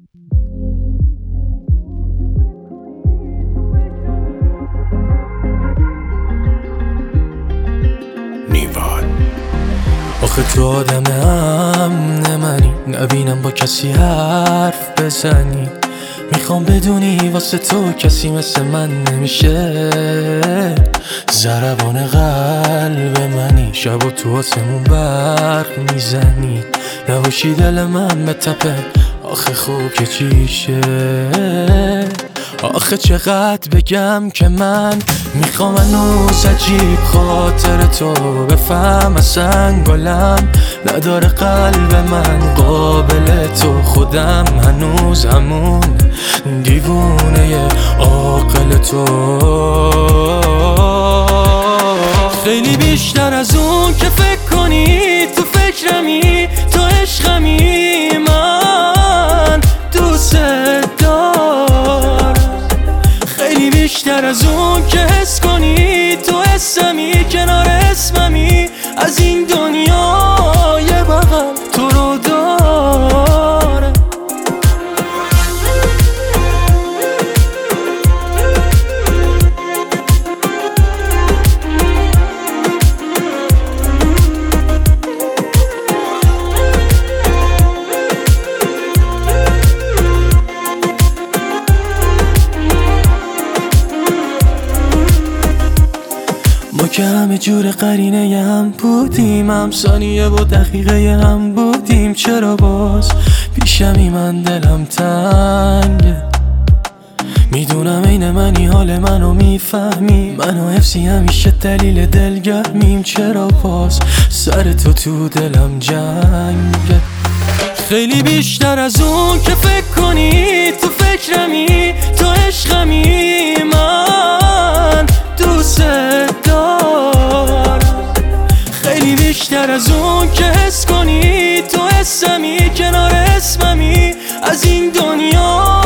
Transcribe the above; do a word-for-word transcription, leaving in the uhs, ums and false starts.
آخه تو آدم امن منی، نبینم با کسی حرف بزنی. میخوام بدونی واسه تو کسی مثل من نمیشه. ضربان قلب منی، شب و تو آسمون برق میزنی. نباشی دل من بتپه، آخه خوب که چیشه. آخه چقدر بگم که من میخوام هنوز عجیب خاطر تو بفهم. اصلا گلم نداره قلب من قابل تو. خودم هنوز همون دیوونه عاقل تو. خیلی بیشتر از اون که فکر کنی، تو فکرمی، تو عشقمی. من دوست دارم خیلی بیشتر از اون که حس کنی، تو حسمی، کنار اسممی. از این دنیا یه بغل تو رو دارم. ما که همه جور قرینه هم بودیم، هم ثانیه و دقیقه هم بودیم. چرا باز پیشمی من دلم تنگه؟ میدونم این منی، حال منو میفهمی. منو حفظی همیشه دلیل دلگرمیم. چرا باز سر تو تو دلم جنگه؟ خیلی بیشتر از اون که فکر کنی، تو فکرمی، تو عشقمی. من دوست دارم خیلی بیشتر از اون که حس کنی، تو حسمی، کنار اسممی. از این دنیا